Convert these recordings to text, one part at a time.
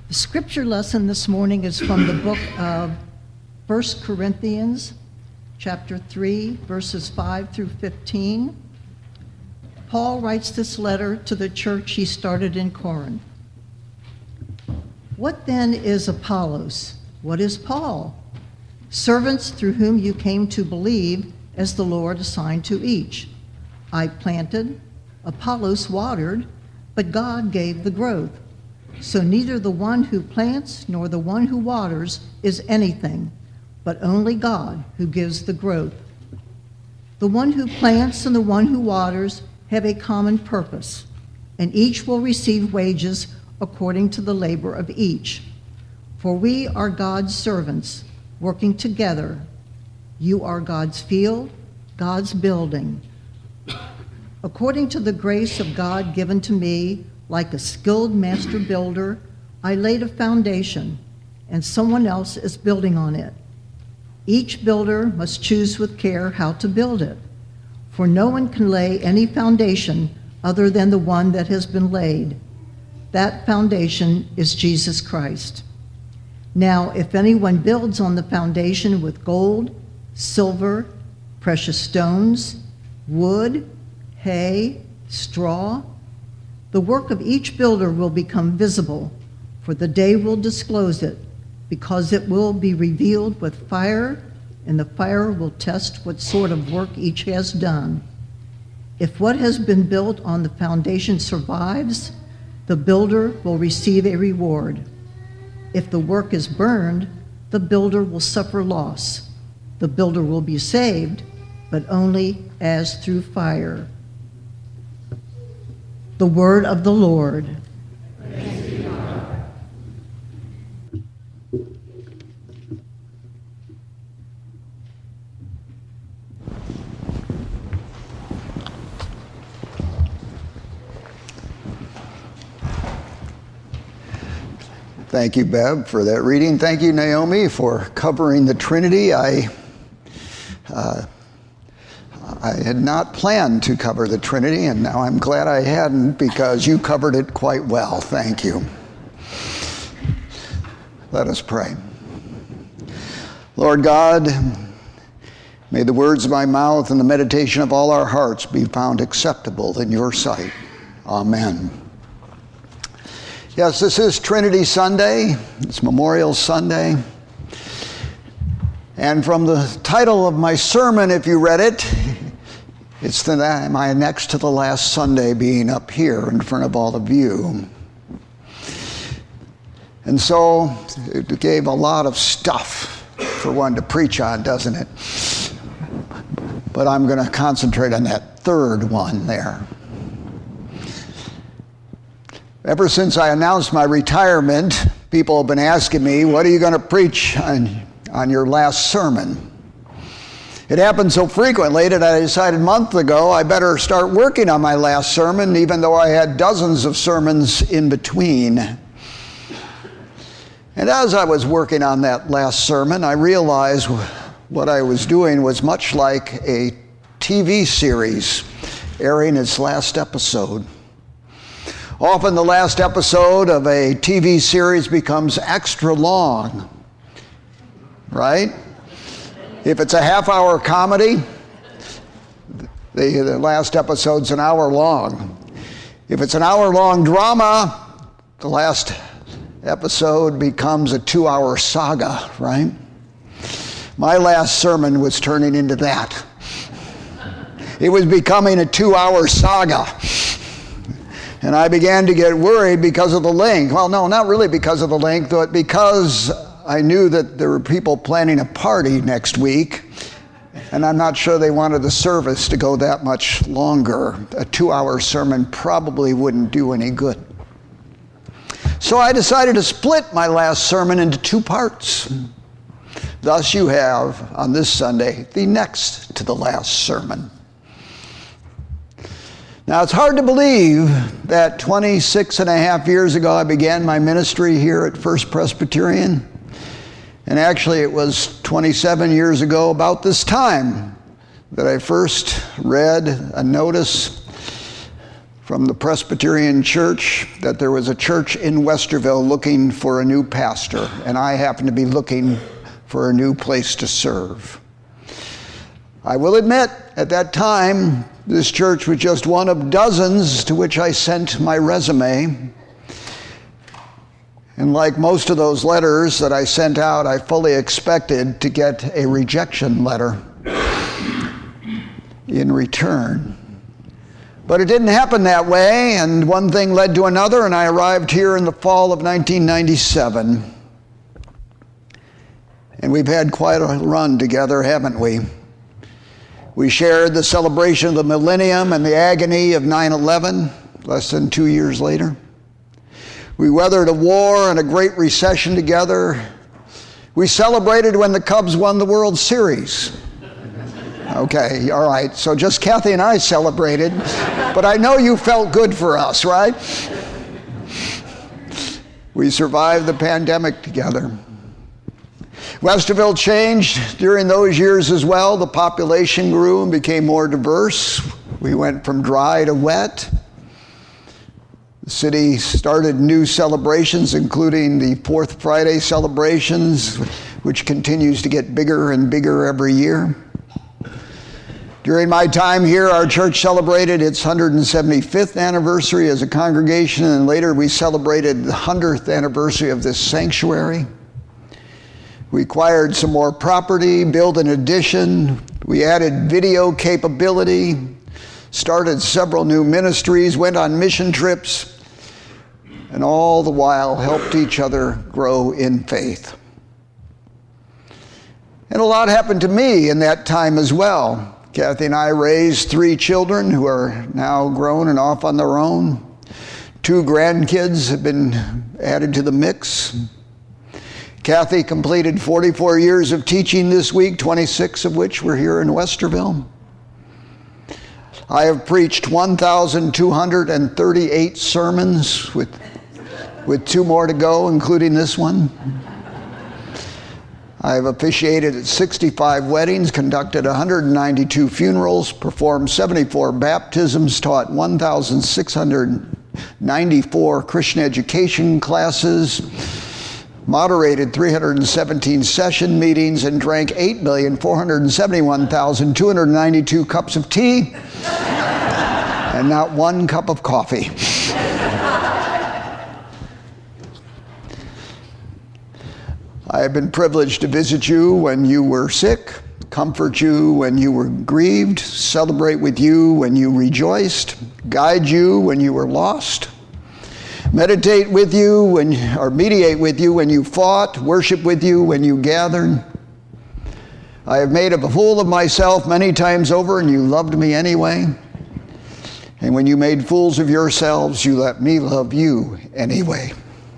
The scripture lesson this morning is from the book of 1 Corinthians, chapter 3, verses 5 through 15. Paul writes this letter to the church he started in Corinth. What then is Apollos? What is Paul? Servants through whom you came to believe, as the Lord assigned to each. I planted, Apollos watered, but God gave the growth. So neither the one who plants nor the one who waters is anything, but only God who gives the growth. The one who plants and the one who waters have a common purpose, and each will receive wages according to the labor of each. For we are God's servants, working together. You are God's field, God's building. According to the grace of God given to me, like a skilled master builder, I laid a foundation, and someone else is building on it. Each builder must choose with care how to build it, for no one can lay any foundation other than the one that has been laid. That foundation is Jesus Christ. Now, if anyone builds on the foundation with gold, silver, precious stones, wood, hay, straw, the work of each builder will become visible, for the day will disclose it, because it will be revealed with fire, and the fire will test what sort of work each has done. If what has been built on the foundation survives, the builder will receive a reward. If the work is burned, the builder will suffer loss. The builder will be saved, but only as through fire. The word of the Lord. Thanks be to God. Thank you, Bev, for that reading. Thank you, Naomi, for covering the Trinity. I had not planned to cover the Trinity, and now I'm glad I hadn't, because you covered it quite well. Thank you. Let us pray. Lord God, may the words of my mouth and the meditation of all our hearts be found acceptable in your sight. Amen. Yes, this is Trinity Sunday. It's Memorial Sunday. And from the title of my sermon, if you read it, it's my next to the last Sunday being up here in front of all of you. And so it gave a lot of stuff for one to preach on, doesn't it? But I'm going to concentrate on that third one there. Ever since I announced my retirement, people have been asking me, what are you going to preach on your last sermon? It happened so frequently that I decided a month ago I better start working on my last sermon, even though I had dozens of sermons in between. And as I was working on that last sermon, I realized what I was doing was much like a TV series airing its last episode. Often the last episode of a TV series becomes extra long, right? If it's a half-hour comedy, the last episode's an hour long. If it's an hour-long drama, the last episode becomes a 2-hour saga, right? My last sermon was turning into that. It was becoming a 2-hour saga. And I began to get worried because of the length. Well, no, not really because of the length, but because I knew that there were people planning a party next week, and I'm not sure they wanted the service to go that much longer. A 2-hour sermon probably wouldn't do any good. So I decided to split my last sermon into 2 parts. Thus you have, on this Sunday, the next to the last sermon. Now, it's hard to believe that 26 and a half years ago I began my ministry here at First Presbyterian. And actually it was 27 years ago about this time that I first read a notice from the Presbyterian Church that there was a church in Westerville looking for a new pastor, and I happened to be looking for a new place to serve. I will admit, at that time, this church was just one of dozens to which I sent my resume. And like most of those letters that I sent out, I fully expected to get a rejection letter in return. But it didn't happen that way, and one thing led to another, and I arrived here in the fall of 1997. And we've had quite a run together, haven't we? We shared the celebration of the millennium and the agony of 9/11 less than 2 years later. We weathered a war and a great recession together. We celebrated when the Cubs won the World Series. Okay, all right, so just Kathy and I celebrated, but I know you felt good for us, right? We survived the pandemic together. Westerville changed during those years as well. The population grew and became more diverse. We went from dry to wet. The city started new celebrations, including the Fourth Friday celebrations, which continues to get bigger and bigger every year. During my time here, our church celebrated its 175th anniversary as a congregation, and later we celebrated the 100th anniversary of this sanctuary. We acquired some more property, built an addition, we added video capability, started several new ministries, went on mission trips, and all the while helped each other grow in faith. And a lot happened to me in that time as well. Kathy and I raised 3 children who are now grown and off on their own. 2 grandkids have been added to the mix. Kathy completed 44 years of teaching this week, 26 of which were here in Westerville. I have preached 1,238 sermons with 2 more to go, including this one. I have officiated at 65 weddings, conducted 192 funerals, performed 74 baptisms, taught 1,694 Christian education classes, moderated 317 session meetings, and drank 8,471,292 cups of tea and not 1 cup of coffee. I have been privileged to visit you when you were sick, comfort you when you were grieved, celebrate with you when you rejoiced, guide you when you were lost, meditate with you or mediate with you when you fought, worship with you when you gathered. I have made a fool of myself many times over, and you loved me anyway. And when you made fools of yourselves, you let me love you anyway.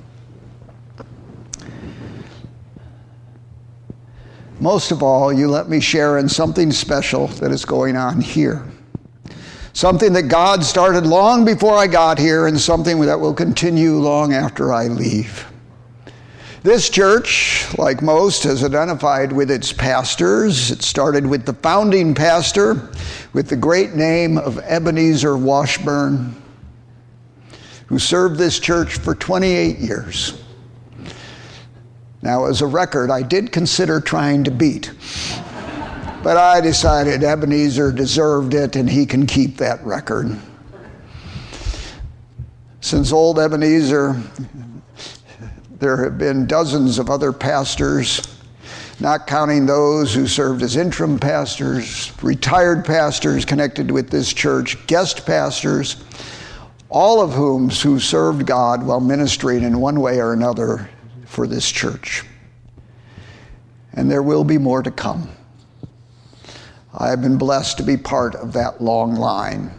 Most of all, you let me share in something special that is going on here. Something that God started long before I got here, and something that will continue long after I leave. This church, like most, has identified with its pastors. It started with the founding pastor with the great name of Ebenezer Washburn, who served this church for 28 years. Now, as a record, I did consider trying to beat, but I decided Ebenezer deserved it and he can keep that record. Since old Ebenezer, there have been dozens of other pastors, not counting those who served as interim pastors, retired pastors connected with this church, guest pastors, all of whom who served God while ministering in one way or another for this church. And there will be more to come. I have been blessed to be part of that long line.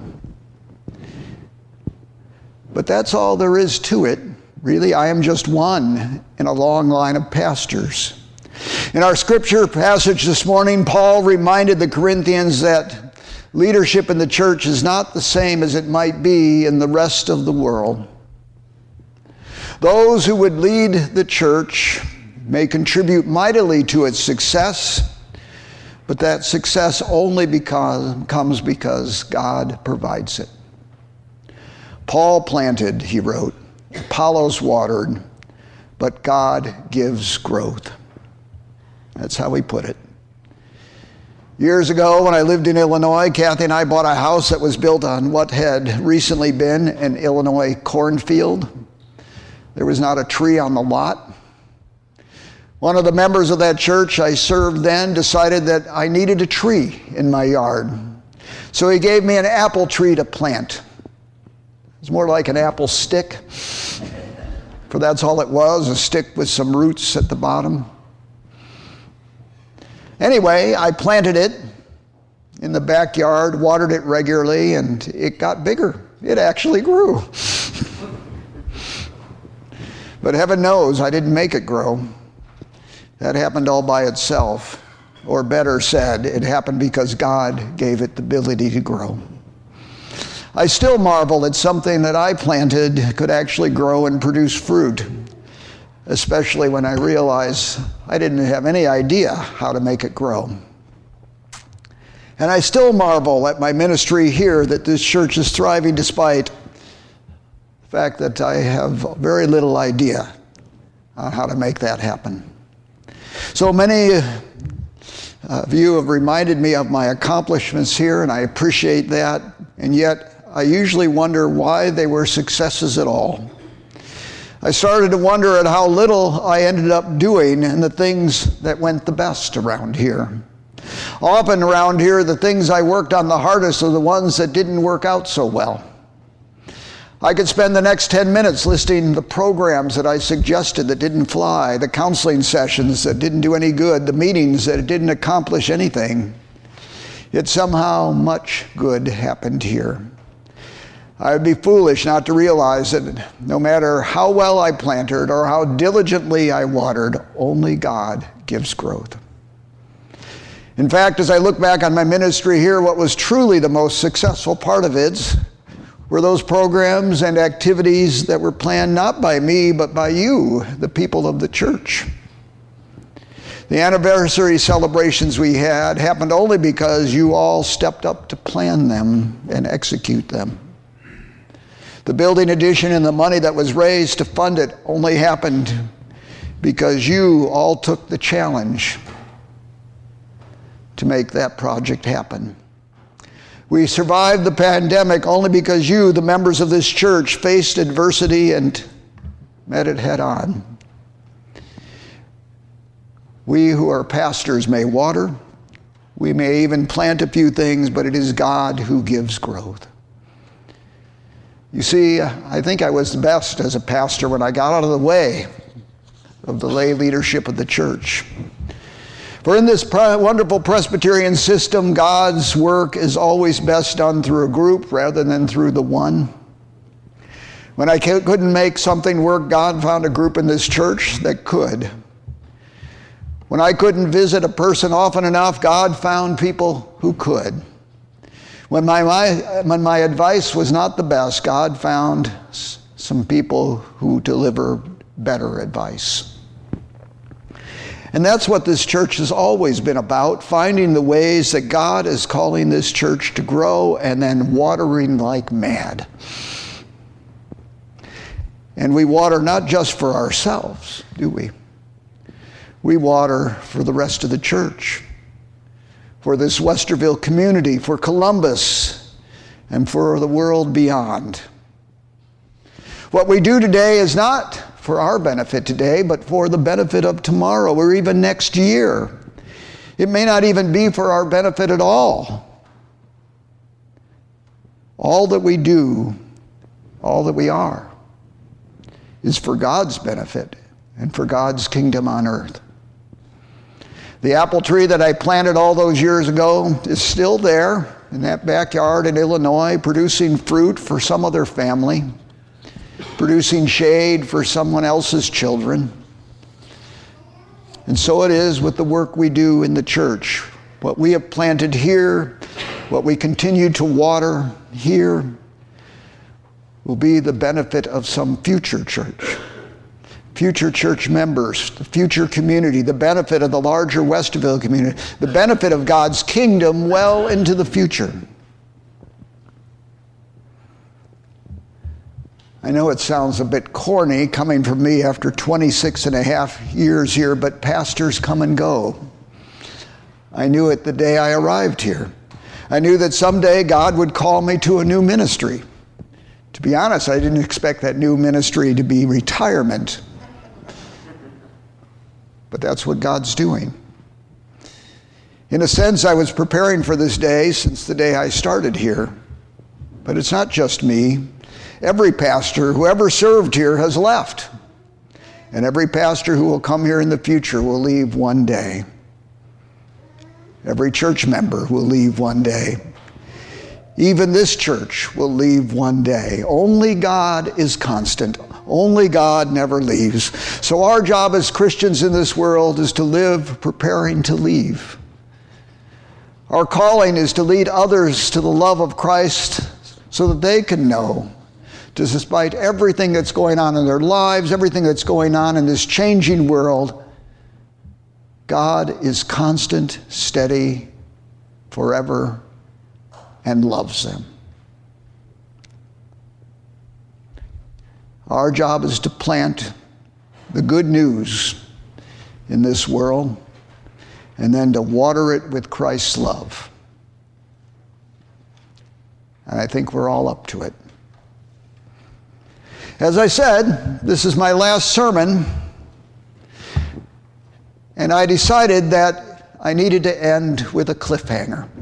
But that's all there is to it. Really, I am just one in a long line of pastors. In our scripture passage this morning, Paul reminded the Corinthians that leadership in the church is not the same as it might be in the rest of the world. Those who would lead the church may contribute mightily to its success, but that success only comes because God provides it. Paul planted, he wrote, Apollos watered, but God gives growth. That's how he put it. Years ago, when I lived in Illinois, Kathy and I bought a house that was built on what had recently been an Illinois cornfield. There was not a tree on the lot. One of the members of that church I served then decided that I needed a tree in my yard. So he gave me an apple tree to plant. It was more like an apple stick, for that's all it was, a stick with some roots at the bottom. Anyway, I planted it in the backyard, watered it regularly, and it got bigger. It actually grew. But heaven knows I didn't make it grow. That happened all by itself. Or better said, it happened because God gave it the ability to grow. I still marvel that something that I planted could actually grow and produce fruit, especially when I realize I didn't have any idea how to make it grow. And I still marvel at my ministry here, that this church is thriving despite the fact that I have very little idea on how to make that happen. So many of you have reminded me of my accomplishments here, and I appreciate that, and yet I usually wonder why they were successes at all. I started to wonder at how little I ended up doing in the things that went the best around here. Often around here, the things I worked on the hardest are the ones that didn't work out so well. I could spend the next 10 minutes listing the programs that I suggested that didn't fly, the counseling sessions that didn't do any good, the meetings that didn't accomplish anything. Yet somehow much good happened here. I would be foolish not to realize that no matter how well I planted or how diligently I watered, only God gives growth. In fact, as I look back on my ministry here, what was truly the most successful part of it were those programs and activities that were planned not by me, but by you, the people of the church. The anniversary celebrations we had happened only because you all stepped up to plan them and execute them. The building addition and the money that was raised to fund it only happened because you all took the challenge to make that project happen. We survived the pandemic only because you, the members of this church, faced adversity and met it head on. We who are pastors may water, we may even plant a few things, but it is God who gives growth. You see, I think I was the best as a pastor when I got out of the way of the lay leadership of the church. For in this wonderful Presbyterian system, God's work is always best done through a group rather than through the one. When I couldn't make something work, God found a group in this church that could. When I couldn't visit a person often enough, God found people who could. When my advice was not the best, God found some people who deliver better advice. And that's what this church has always been about, finding the ways that God is calling this church to grow and then watering like mad. And we water not just for ourselves, do we? We water for the rest of the church, for this Westerville community, for Columbus, and for the world beyond. What we do today is not for our benefit today, but for the benefit of tomorrow or even next year. It may not even be for our benefit at all. All that we do, all that we are, is for God's benefit and for God's kingdom on earth. The apple tree that I planted all those years ago is still there in that backyard in Illinois, producing fruit for some other family, producing shade for someone else's children. And so it is with the work we do in the church. What we have planted here, what we continue to water here, will be the benefit of some future church. Future church members, the future community, the benefit of the larger Westerville community, the benefit of God's kingdom well into the future. I know it sounds a bit corny coming from me after 26 and a half years here, but pastors come and go. I knew it the day I arrived here. I knew that someday God would call me to a new ministry. To be honest, I didn't expect that new ministry to be retirement. But that's what God's doing. In a sense, I was preparing for this day since the day I started here. But it's not just me. Every pastor who ever served here has left. And every pastor who will come here in the future will leave one day. Every church member will leave one day. Even this church will leave one day. Only God is constant. Only God never leaves. So our job as Christians in this world is to live preparing to leave. Our calling is to lead others to the love of Christ so that they can know, despite everything that's going on in their lives, everything that's going on in this changing world, God is constant, steady, forever, and loves them. Our job is to plant the good news in this world and then to water it with Christ's love. And I think we're all up to it. As I said, this is my last sermon, and I decided that I needed to end with a cliffhanger.